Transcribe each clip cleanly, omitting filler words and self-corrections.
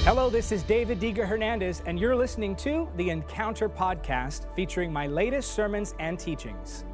Hello, this is David Diga Hernandez, and you're listening to the Encounter Podcast featuring my latest sermons and teachings.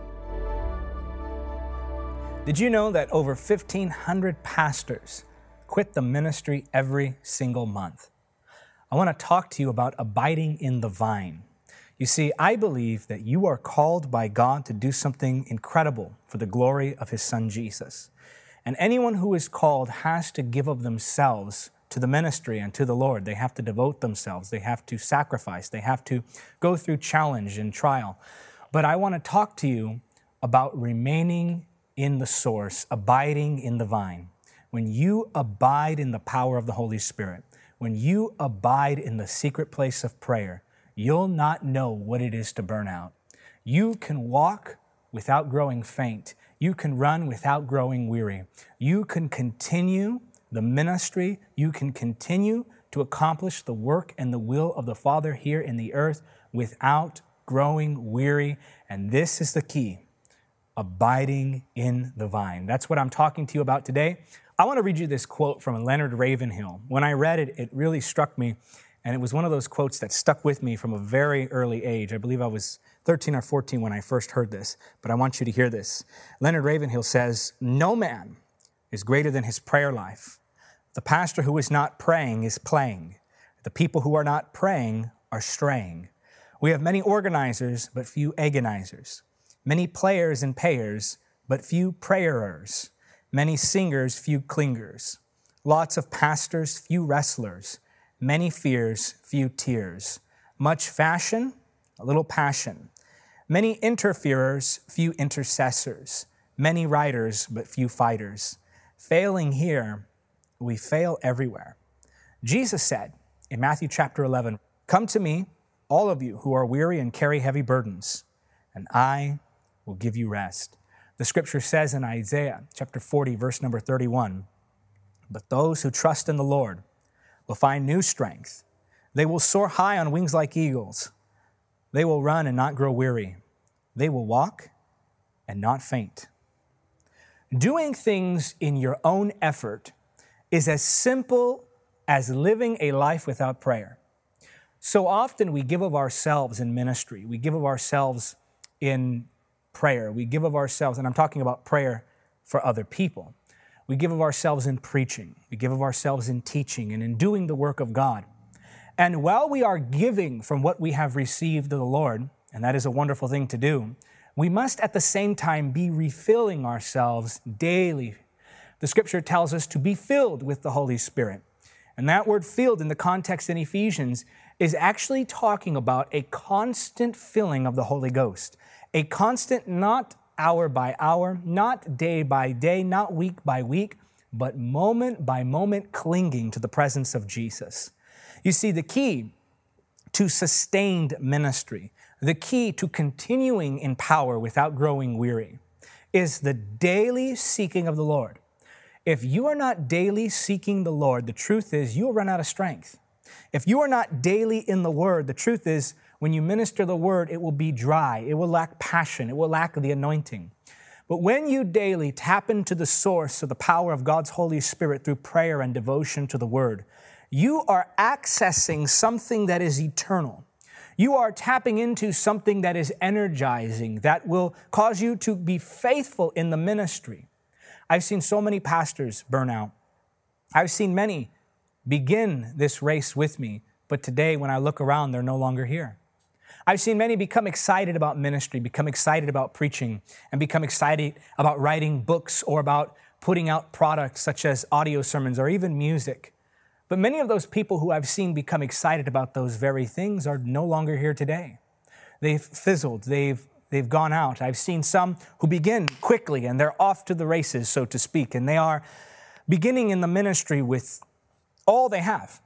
Did you know that over 1,500 pastors quit the ministry every single month? I want to talk to you about abiding in the vine. You see, I believe that you are called by God to do something incredible for the glory of His Son, Jesus. And anyone who is called has to give of themselves to the ministry and to the Lord. They have to devote themselves. They have to sacrifice. They have to go through challenge and trial. But I want to talk to you about remaining in the source, abiding in the vine. When you abide in the power of the Holy Spirit, when you abide in the secret place of prayer, you'll not know what it is to burn out. You can walk without growing faint. You can run without growing weary. You can continue the ministry. You can continue to accomplish the work and the will of the Father here in the earth without growing weary. And this is the key, abiding in the vine. That's what I'm talking to you about today. I want to read you this quote from Leonard Ravenhill. When I read it, it really struck me. And it was one of those quotes that stuck with me from a very early age. I believe I was 13 or 14 when I first heard this, but I want you to hear this. Leonard Ravenhill says, "No man is greater than his prayer life. The pastor who is not praying is playing. The people who are not praying are straying. We have many organizers, but few agonizers. Many players and payers, but few prayerers. Many singers, few clingers. Lots of pastors, few wrestlers. Many fears, few tears. Much fashion, a little passion. Many interferers, few intercessors. Many writers, but few fighters. Failing here, we fail everywhere." Jesus said in Matthew chapter 11, "Come to me, all of you who are weary and carry heavy burdens, and I will give you rest." The scripture says in Isaiah chapter 40, verse number 31, "But those who trust in the Lord will find new strength. They will soar high on wings like eagles. They will run and not grow weary. They will walk and not faint." Doing things in your own effort is as simple as living a life without prayer. So often we give of ourselves in ministry. We give of ourselves in prayer. We give of ourselves, and I'm talking about prayer for other people. We give of ourselves in preaching. We give of ourselves in teaching and in doing the work of God. And while we are giving from what we have received of the Lord, and that is a wonderful thing to do, we must at the same time be refilling ourselves daily. The scripture tells us to be filled with the Holy Spirit. And that word filled in the context in Ephesians is actually talking about a constant filling of the Holy Ghost. A constant, not hour by hour, not day by day, not week by week, but moment by moment clinging to the presence of Jesus. You see, the key to sustained ministry, the key to continuing in power without growing weary, is the daily seeking of the Lord. If you are not daily seeking the Lord, the truth is you'll run out of strength. If you are not daily in the Word, the truth is when you minister the Word, it will be dry. It will lack passion. It will lack the anointing. But when you daily tap into the source of the power of God's Holy Spirit through prayer and devotion to the Word, you are accessing something that is eternal. You are tapping into something that is energizing, that will cause you to be faithful in the ministry. I've seen so many pastors burn out. I've seen many begin this race with me, but today when I look around, they're no longer here. I've seen many become excited about ministry, become excited about preaching, and become excited about writing books or about putting out products such as audio sermons or even music. But many of those people who I've seen become excited about those very things are no longer here today. They've fizzled, they've gone out. I've seen some who begin quickly and they're off to the races, so to speak, and they are beginning in the ministry with all they have.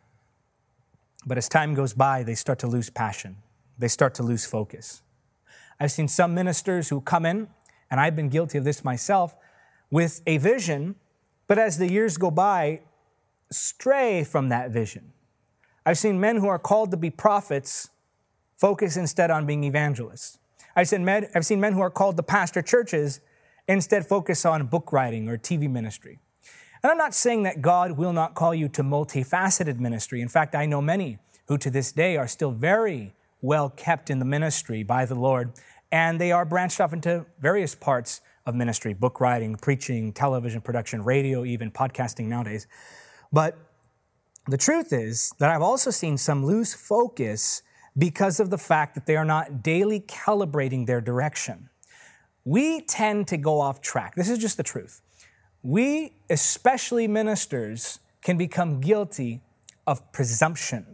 But as time goes by, they start to lose passion. They start to lose focus. I've seen some ministers who come in, and I've been guilty of this myself, with a vision, but as the years go by, stray from that vision. I've seen men who are called to be prophets focus instead on being evangelists. I've seen men who are called to pastor churches instead focus on book writing or TV ministry. And I'm not saying that God will not call you to multifaceted ministry. In fact, I know many who to this day are still very well kept in the ministry by the Lord, and they are branched off into various parts of ministry, book writing, preaching, television production, radio, even podcasting nowadays. But the truth is that I've also seen some lose focus because of the fact that they are not daily calibrating their direction. We tend to go off track. This is just the truth. We, especially ministers, can become guilty of presumption.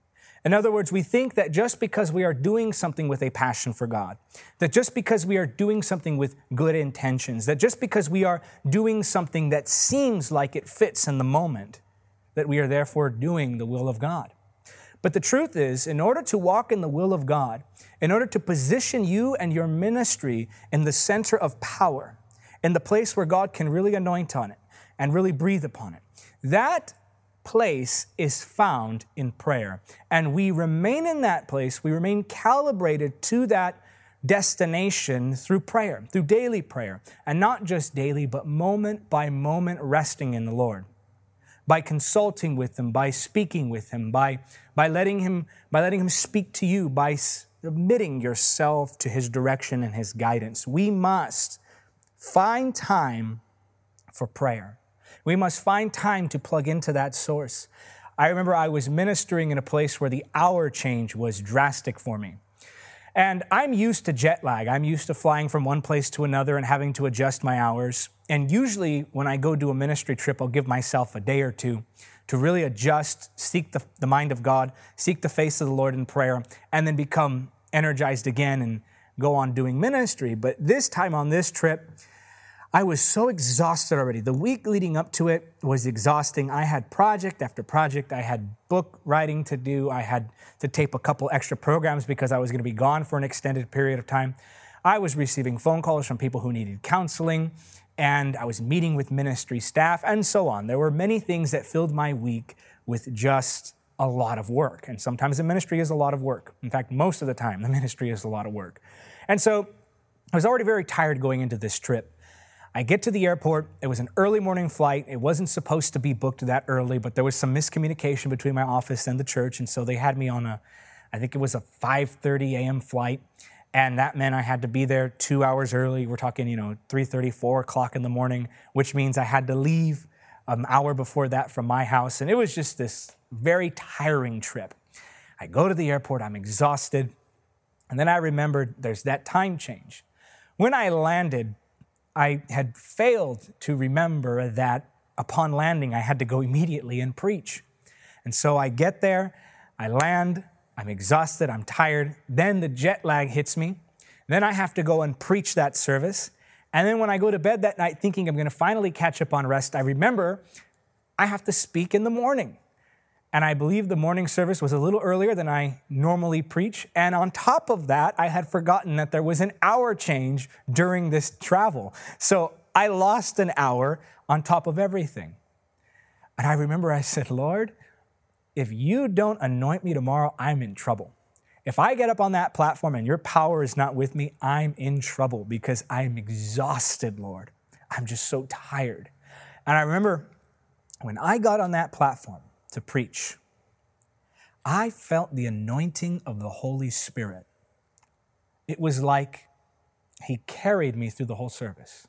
In other words, we think that just because we are doing something with a passion for God, that just because we are doing something with good intentions, that just because we are doing something that seems like it fits in the moment, that we are therefore doing the will of God. But the truth is, in order to walk in the will of God, in order to position you and your ministry in the center of power, in the place where God can really anoint on it and really breathe upon it, that place is found in prayer. And we remain in that place, we remain calibrated to that destination through prayer, through daily prayer. And not just daily, but moment by moment resting in the Lord. By consulting with Him, by speaking with Him, by letting Him speak to you, by submitting yourself to His direction and His guidance. We must find time for prayer. We must find time to plug into that source. I remember I was ministering in a place where the hour change was drastic for me. And I'm used to jet lag. I'm used to flying from one place to another and having to adjust my hours. And usually when I go do a ministry trip, I'll give myself a day or two to really adjust, seek the mind of God, seek the face of the Lord in prayer, and then become energized again and go on doing ministry. But this time on this trip, I was so exhausted already. The week leading up to it was exhausting. I had project after project. I had book writing to do. I had to tape a couple extra programs because I was going to be gone for an extended period of time. I was receiving phone calls from people who needed counseling, and I was meeting with ministry staff and so on. There were many things that filled my week with just a lot of work. And sometimes the ministry is a lot of work. In fact, most of the time, the ministry is a lot of work. And so I was already very tired going into this trip. I get to the airport. It was an early morning flight. It wasn't supposed to be booked that early, but there was some miscommunication between my office and the church. And so they had me on I think it was a 5:30 a.m. flight. And that meant I had to be there 2 hours early. We're talking, 3:30, 4 o'clock in the morning, which means I had to leave an hour before that from my house. And it was just this very tiring trip. I go to the airport. I'm exhausted. And then I remembered there's that time change. When I landed, I had failed to remember that upon landing, I had to go immediately and preach. And so I get there, I land, I'm exhausted, I'm tired. Then the jet lag hits me. Then I have to go and preach that service. And then when I go to bed that night thinking I'm going to finally catch up on rest, I remember I have to speak in the morning. And I believe the morning service was a little earlier than I normally preach. And on top of that, I had forgotten that there was an hour change during this travel. So I lost an hour on top of everything. And I remember I said, Lord, if you don't anoint me tomorrow, I'm in trouble. If I get up on that platform and your power is not with me, I'm in trouble because I'm exhausted, Lord. I'm just so tired. And I remember when I got on that platform to preach, I felt the anointing of the Holy Spirit. It was like He carried me through the whole service.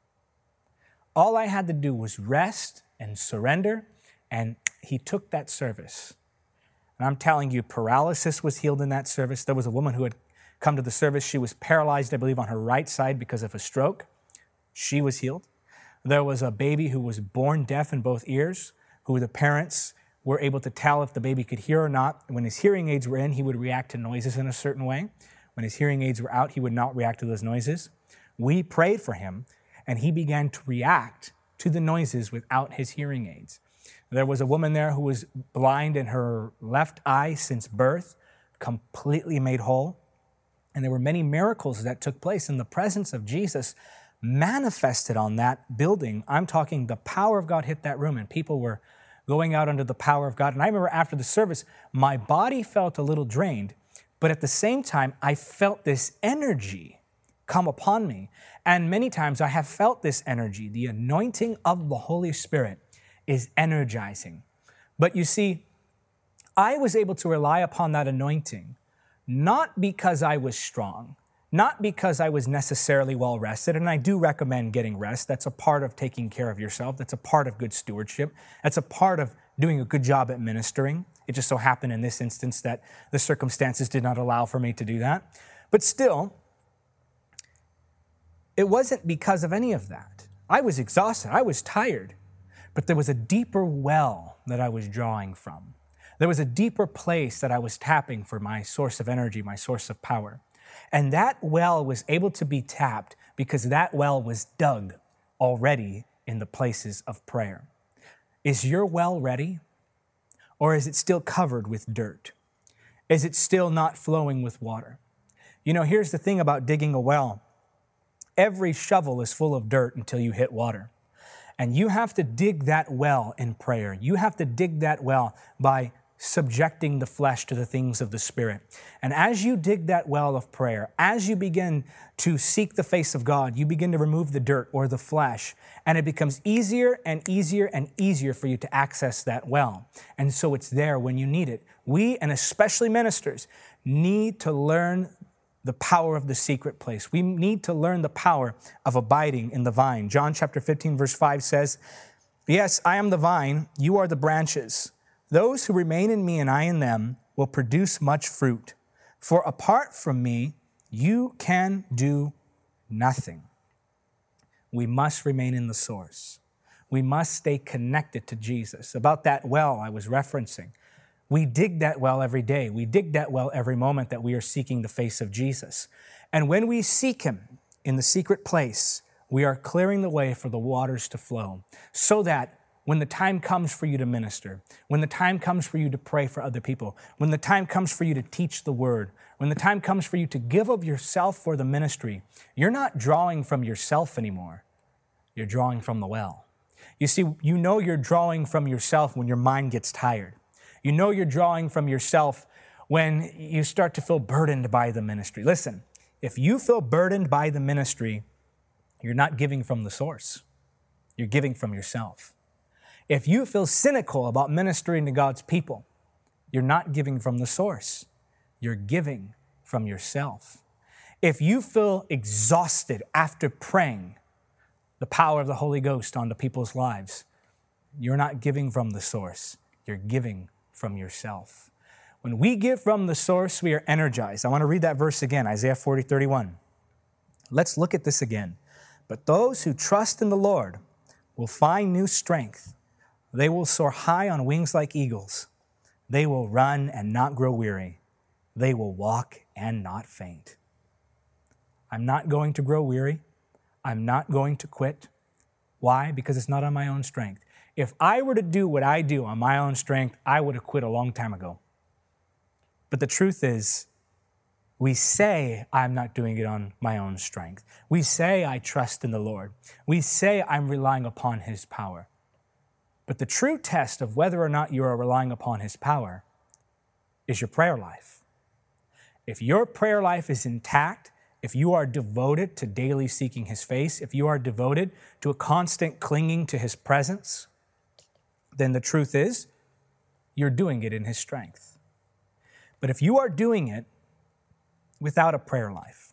All I had to do was rest and surrender, and He took that service. And I'm telling you, paralysis was healed in that service. There was a woman who had come to the service. She was paralyzed, I believe, on her right side because of a stroke. She was healed. There was a baby who was born deaf in both ears, who the parents were able to tell if the baby could hear or not. When his hearing aids were in, he would react to noises in a certain way. When his hearing aids were out, he would not react to those noises. We prayed for him, and he began to react to the noises without his hearing aids. There was a woman there who was blind in her left eye since birth, completely made whole. And there were many miracles that took place, and the presence of Jesus manifested on that building. I'm talking the power of God hit that room, and people were going out under the power of God. And I remember after the service, my body felt a little drained, but at the same time, I felt this energy come upon me. And many times I have felt this energy. The anointing of the Holy Spirit is energizing. But you see, I was able to rely upon that anointing, not because I was strong, not because I was necessarily well rested, and I do recommend getting rest. That's a part of taking care of yourself. That's a part of good stewardship. That's a part of doing a good job at ministering. It just so happened in this instance that the circumstances did not allow for me to do that. But still, it wasn't because of any of that. I was exhausted. I was tired. But there was a deeper well that I was drawing from. There was a deeper place that I was tapping for my source of energy, my source of power. And that well was able to be tapped because that well was dug already in the places of prayer. Is your well ready? Or is it still covered with dirt? Is it still not flowing with water? You know, here's the thing about digging a well. Every shovel is full of dirt until you hit water. And you have to dig that well in prayer. You have to dig that well by subjecting the flesh to the things of the Spirit. And as you dig that well of prayer, as you begin to seek the face of God, you begin to remove the dirt or the flesh, and it becomes easier and easier and easier for you to access that well. And so it's there when you need it. We, and especially ministers, need to learn the power of the secret place. We need to learn the power of abiding in the vine. John chapter 15, verse 5 says, "Yes, I am the vine, you are the branches. Those who remain in me and I in them will produce much fruit. For apart from me, you can do nothing." We must remain in the source. We must stay connected to Jesus. About that well I was referencing, we dig that well every day. We dig that well every moment that we are seeking the face of Jesus. And when we seek him in the secret place, we are clearing the way for the waters to flow so that when the time comes for you to minister, when the time comes for you to pray for other people, when the time comes for you to teach the word, when the time comes for you to give of yourself for the ministry, you're not drawing from yourself anymore. You're drawing from the well. You see, you know you're drawing from yourself when your mind gets tired. You know you're drawing from yourself when you start to feel burdened by the ministry. Listen, if you feel burdened by the ministry, you're not giving from the source. You're giving from yourself. If you feel cynical about ministering to God's people, you're not giving from the source. You're giving from yourself. If you feel exhausted after praying the power of the Holy Ghost onto people's lives, you're not giving from the source. You're giving from yourself. When we give from the source, we are energized. I want to read that verse again, Isaiah 40:31. Let's look at this again. "But those who trust in the Lord will find new strength. They will soar high on wings like eagles. They will run and not grow weary. They will walk and not faint." I'm not going to grow weary. I'm not going to quit. Why? Because it's not on my own strength. If I were to do what I do on my own strength, I would have quit a long time ago. But the truth is, we say I'm not doing it on my own strength. We say I trust in the Lord. We say I'm relying upon his power. But the true test of whether or not you are relying upon his power is your prayer life. If your prayer life is intact, if you are devoted to daily seeking his face, if you are devoted to a constant clinging to his presence, then the truth is you're doing it in his strength. But if you are doing it without a prayer life,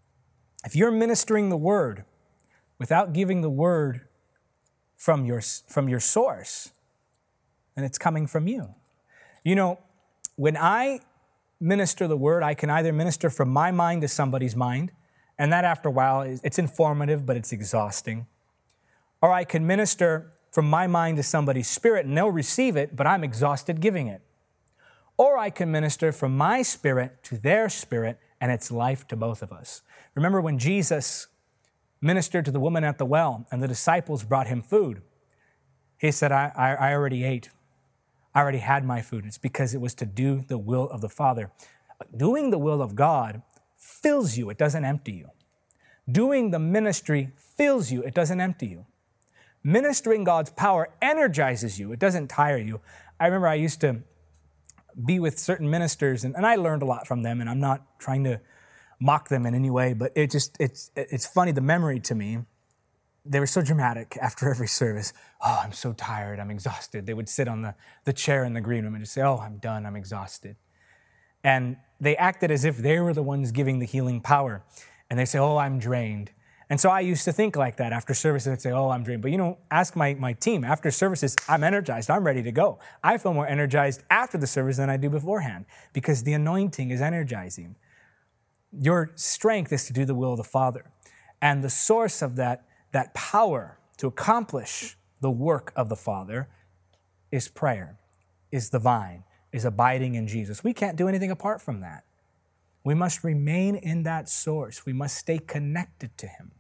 if you're ministering the word without giving the word from your source, then it's coming from you. You know, when I minister the word, I can either minister from my mind to somebody's mind, and that after a while, it's informative, but it's exhausting. Or I can minister from my mind to somebody's spirit, and they'll receive it, but I'm exhausted giving it. Or I can minister from my spirit to their spirit, and it's life to both of us. Remember when Jesus ministered to the woman at the well, and the disciples brought him food. He said, I already ate. I already had my food. It's because it was to do the will of the Father. Doing the will of God fills you. It doesn't empty you. Doing the ministry fills you. It doesn't empty you. Ministering God's power energizes you. It doesn't tire you. I remember I used to be with certain ministers, and I learned a lot from them, and I'm not trying to mock them in any way, but it's funny, the memory to me. They were so dramatic after every service. Oh, I'm so tired, I'm exhausted. They would sit on the chair in the green room and just say, oh, I'm done, I'm exhausted. And they acted as if they were the ones giving the healing power. And they say, oh, I'm drained. And so I used to think like that after services. I'd say, oh, I'm drained. But ask my team. After services, I'm energized, I'm ready to go. I feel more energized after the service than I do beforehand because the anointing is energizing. Your strength is to do the will of the Father. And the source of that power to accomplish the work of the Father is prayer, is the vine, is abiding in Jesus. We can't do anything apart from that. We must remain in that source. We must stay connected to Him.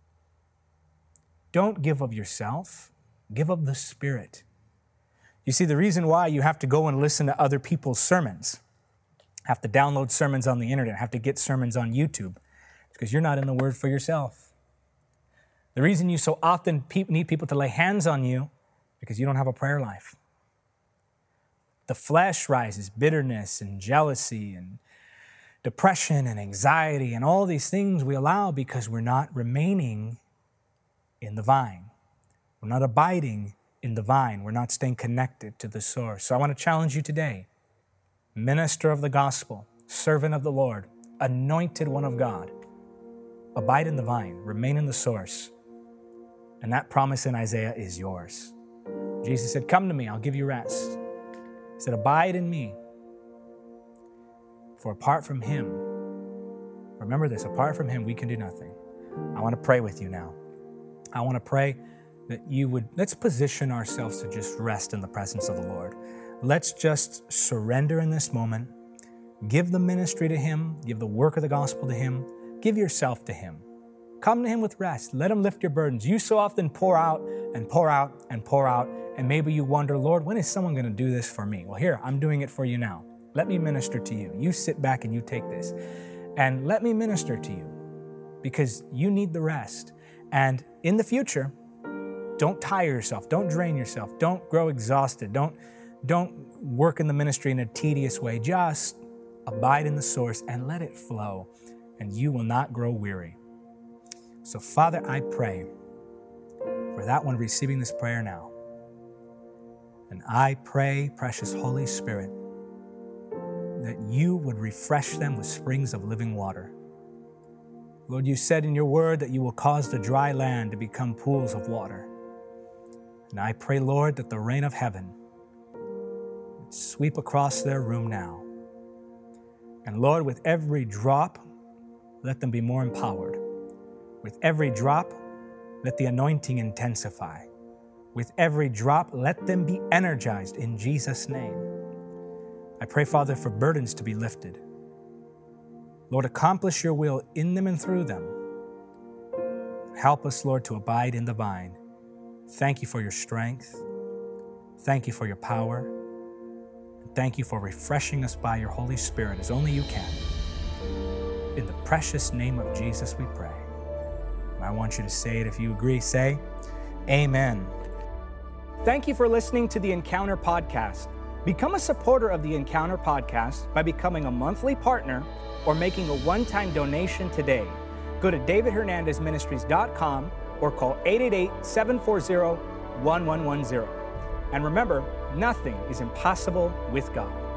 Don't give of yourself, give of the Spirit. You see, the reason why you have to go and listen to other people's sermons, have to download sermons on the internet, have to get sermons on YouTube, is because you're not in the Word for yourself. The reason you so often need people to lay hands on you, because you don't have a prayer life. The flesh rises, bitterness and jealousy and depression and anxiety and all these things we allow because we're not remaining in the vine. We're not abiding in the vine. We're not staying connected to the source. So I want to challenge you today. Minister of the gospel, servant of the Lord, anointed one of God. Abide in the vine, remain in the source. And that promise in Isaiah is yours. Jesus said, come to me, I'll give you rest. He said, abide in me. For apart from Him, remember this, apart from Him, we can do nothing. I want to pray with you now. I want to pray that let's position ourselves to just rest in the presence of the Lord. Let's just surrender in this moment. Give the ministry to Him. Give the work of the gospel to Him. Give yourself to Him. Come to Him with rest. Let Him lift your burdens. You so often pour out and pour out and pour out, and maybe you wonder, Lord, when is someone going to do this for me? Well, here, I'm doing it for you now. Let me minister to you. You sit back and you take this. And let me minister to you because you need the rest. And in the future, don't tire yourself. Don't drain yourself. Don't grow exhausted. Don't work in the ministry in a tedious way. Just abide in the source and let it flow, and you will not grow weary. So, Father, I pray for that one receiving this prayer now. And I pray, precious Holy Spirit, that you would refresh them with springs of living water. Lord, you said in your word that you will cause the dry land to become pools of water. And I pray, Lord, that the rain of heaven would sweep across their room now. And Lord, with every drop, let them be more empowered. With every drop, let the anointing intensify. With every drop, let them be energized in Jesus' name. I pray, Father, for burdens to be lifted. Lord, accomplish your will in them and through them. Help us, Lord, to abide in the vine. Thank you for your strength. Thank you for your power. And thank you for refreshing us by your Holy Spirit as only you can. In the precious name of Jesus we pray. And I want you to say it. If you agree, say, Amen. Thank you for listening to the Encounter Podcast. Become a supporter of the Encounter Podcast by becoming a monthly partner or making a one-time donation today. Go to davidhernandezministries.com or call 888-740-1110. And remember, nothing is impossible with God.